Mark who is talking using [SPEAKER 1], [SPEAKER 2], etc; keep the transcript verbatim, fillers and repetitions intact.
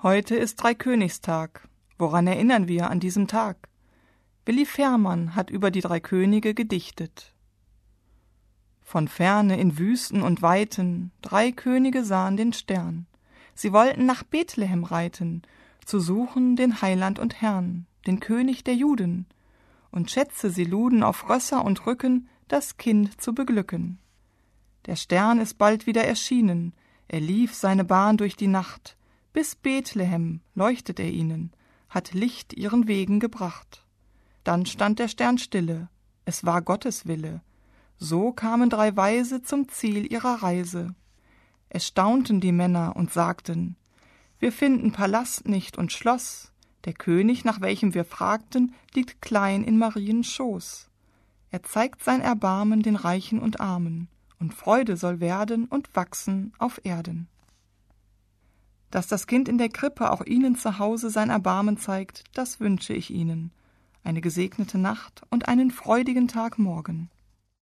[SPEAKER 1] Heute ist Dreikönigstag. Woran erinnern wir an diesem Tag? Willi Fährmann hat über die drei Könige gedichtet. Von ferne in Wüsten und Weiten drei Könige sahen den Stern. Sie wollten nach Bethlehem reiten, zu suchen den Heiland und Herrn, den König der Juden, und Schätze sie luden auf Rösser und Rücken, das Kind zu beglücken. Der Stern ist bald wieder erschienen, er lief seine Bahn durch die Nacht, bis Bethlehem leuchtet er ihnen, hat Licht ihren Wegen gebracht. Dann stand der Stern stille, es war Gottes Wille. So kamen drei Weise zum Ziel ihrer Reise. Es staunten die Männer und sagten: Wir finden Palast nicht und Schloss. Der König, nach welchem wir fragten, liegt klein in Mariens Schoß. Er zeigt sein Erbarmen den Reichen und Armen, und Freude soll werden und wachsen auf Erden. Dass das Kind in der Krippe auch ihnen zu Hause sein Erbarmen zeigt, das wünsche ich ihnen. Eine gesegnete Nacht und einen freudigen Tag morgen.